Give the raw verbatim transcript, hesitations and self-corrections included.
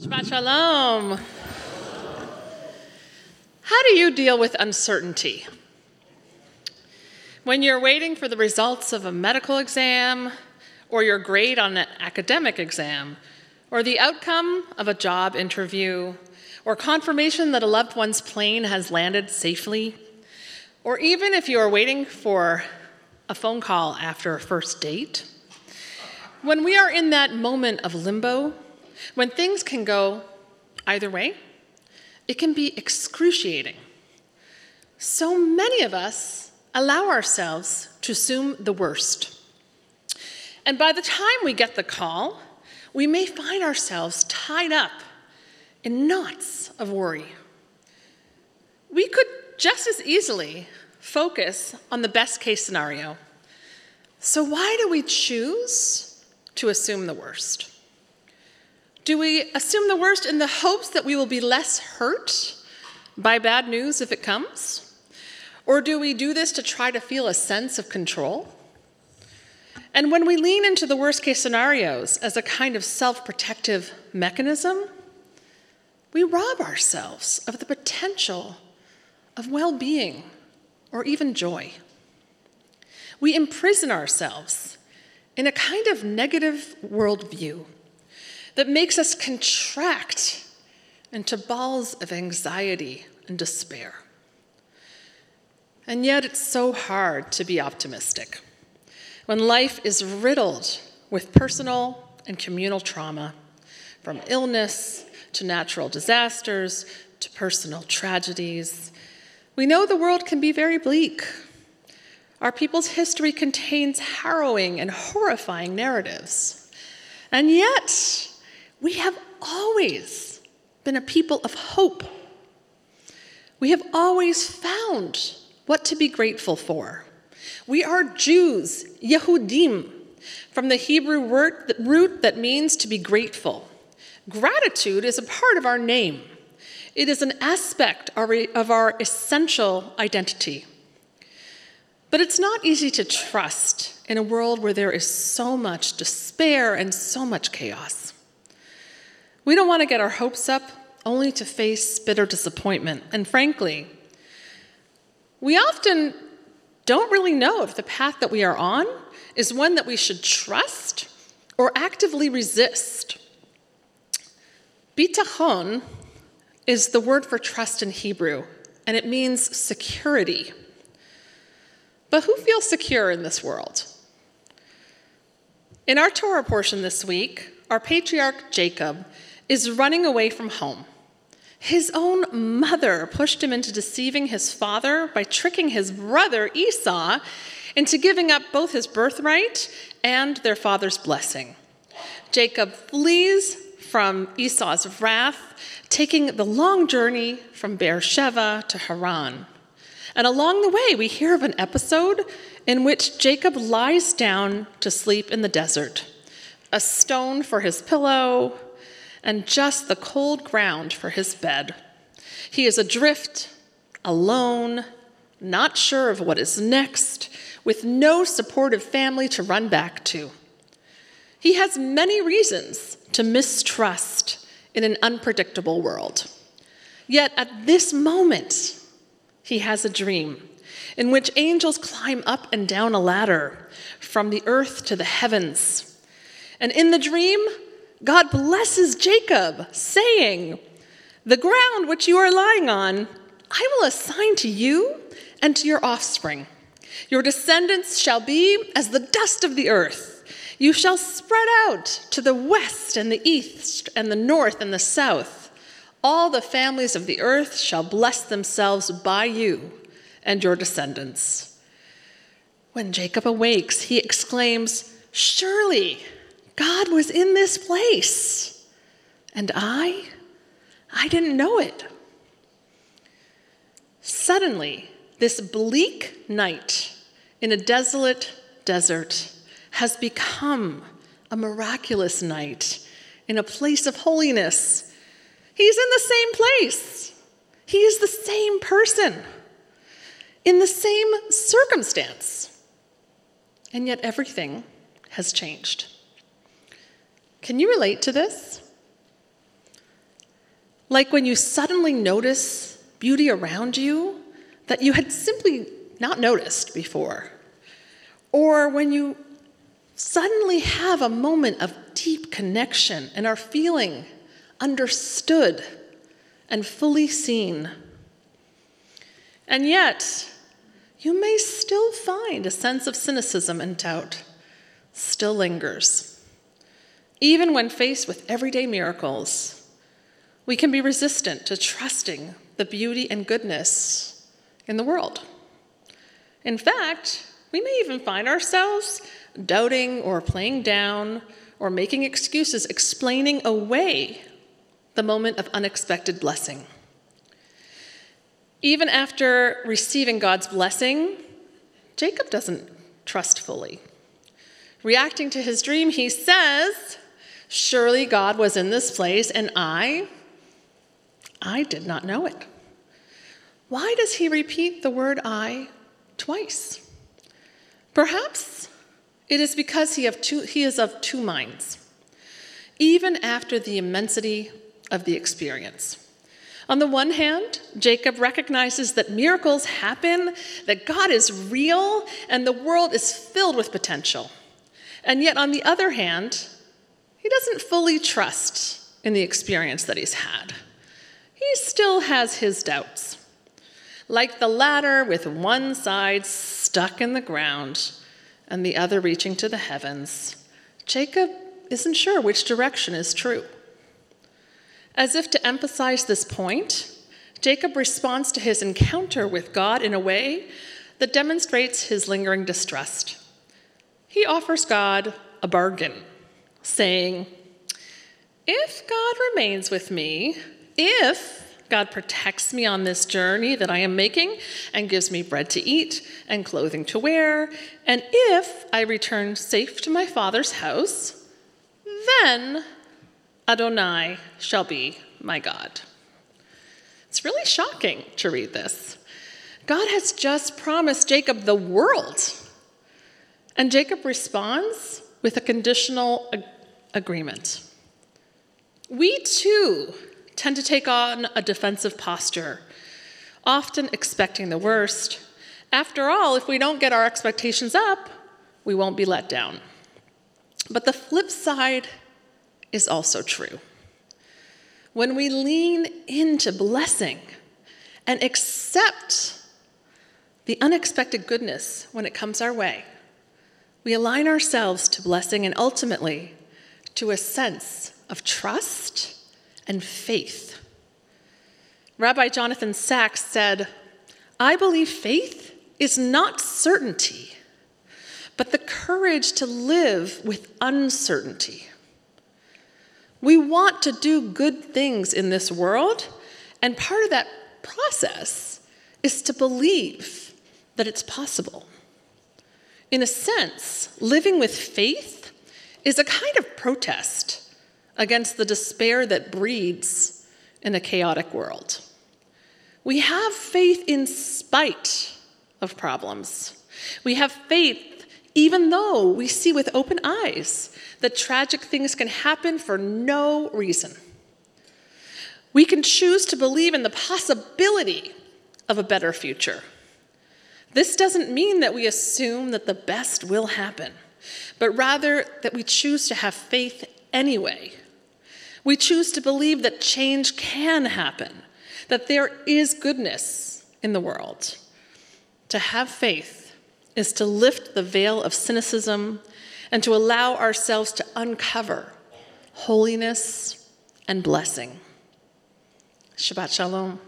Shabbat Shalom. How do you deal with uncertainty? When you're waiting for the results of a medical exam, or your grade on an academic exam, or the outcome of a job interview, or confirmation that a loved one's plane has landed safely, or even if you are waiting for a phone call after a first date, when we are in that moment of limbo, when things can go either way, it can be excruciating. So many of us allow ourselves to assume the worst. And by the time we get the call, we may find ourselves tied up in knots of worry. We could just as easily focus on the best case scenario. So why do we choose to assume the worst? Do we assume the worst in the hopes that we will be less hurt by bad news if it comes? Or do we do this to try to feel a sense of control? And when we lean into the worst case scenarios as a kind of self-protective mechanism, we rob ourselves of the potential of well-being or even joy. We imprison ourselves in a kind of negative worldview that makes us contract into balls of anxiety and despair. And yet it's so hard to be optimistic when life is riddled with personal and communal trauma, from illness to natural disasters to personal tragedies. We know the world can be very bleak. Our people's history contains harrowing and horrifying narratives. And yet, we have always been a people of hope. We have always found what to be grateful for. We are Jews, Yehudim, from the Hebrew word, root that means to be grateful. Gratitude is a part of our name. It is an aspect of our essential identity. But it's not easy to trust in a world where there is so much despair and so much chaos. We don't want to get our hopes up only to face bitter disappointment. And frankly, we often don't really know if the path that we are on is one that we should trust or actively resist. Bitachon is the word for trust in Hebrew, and it means security. But who feels secure in this world? In our Torah portion this week, our patriarch Jacob is running away from home. His own mother pushed him into deceiving his father by tricking his brother Esau into giving up both his birthright and their father's blessing. Jacob flees from Esau's wrath, taking the long journey from Beersheba to Haran. And along the way, we hear of an episode in which Jacob lies down to sleep in the desert, a stone for his pillow, and just the cold ground for his bed. He is adrift, alone, not sure of what is next, with no supportive family to run back to. He has many reasons to mistrust in an unpredictable world. Yet at this moment, he has a dream in which angels climb up and down a ladder from the earth to the heavens. And in the dream, God blesses Jacob, saying, "The ground which you are lying on, I will assign to you and to your offspring. Your descendants shall be as the dust of the earth. You shall spread out to the west and the east and the north and the south. All the families of the earth shall bless themselves by you and your descendants." When Jacob awakes, he exclaims, "Surely God was in this place, and I, I didn't know it." Suddenly, this bleak night in a desolate desert has become a miraculous night in a place of holiness. He's in the same place. He is the same person in the same circumstance. And yet everything has changed. Can you relate to this? Like when you suddenly notice beauty around you that you had simply not noticed before. Or when you suddenly have a moment of deep connection and are feeling understood and fully seen. And yet, you may still find a sense of cynicism and doubt still lingers. Even when faced with everyday miracles, we can be resistant to trusting the beauty and goodness in the world. In fact, we may even find ourselves doubting or playing down or making excuses, explaining away the moment of unexpected blessing. Even after receiving God's blessing, Jacob doesn't trust fully. Reacting to his dream, he says, "Surely God was in this place, and I, I did not know it." Why does he repeat the word "I" twice? Perhaps it is because he, have two, he is of two minds, even after the immensity of the experience. On the one hand, Jacob recognizes that miracles happen, that God is real, and the world is filled with potential. And yet, on the other hand, he doesn't fully trust in the experience that he's had. He still has his doubts. Like the ladder with one side stuck in the ground and the other reaching to the heavens, Jacob isn't sure which direction is true. As if to emphasize this point, Jacob responds to his encounter with God in a way that demonstrates his lingering distrust. He offers God a bargain, saying, "If God remains with me, if God protects me on this journey that I am making and gives me bread to eat and clothing to wear, and if I return safe to my father's house, then Adonai shall be my God." It's really shocking to read this. God has just promised Jacob the world, and Jacob responds with a conditional ag- agreement. We too tend to take on a defensive posture, often expecting the worst. After all, if we don't get our expectations up, we won't be let down. But the flip side is also true. When we lean into blessing and accept the unexpected goodness when it comes our way, we align ourselves to blessing and ultimately to a sense of trust and faith. Rabbi Jonathan Sacks said, "I believe faith is not certainty, but the courage to live with uncertainty." We want to do good things in this world, and part of that process is to believe that it's possible. In a sense, living with faith is a kind of protest against the despair that breeds in a chaotic world. We have faith in spite of problems. We have faith even though we see with open eyes that tragic things can happen for no reason. We can choose to believe in the possibility of a better future. This doesn't mean that we assume that the best will happen, but rather that we choose to have faith anyway. We choose to believe that change can happen, that there is goodness in the world. To have faith is to lift the veil of cynicism and to allow ourselves to uncover holiness and blessing. Shabbat Shalom.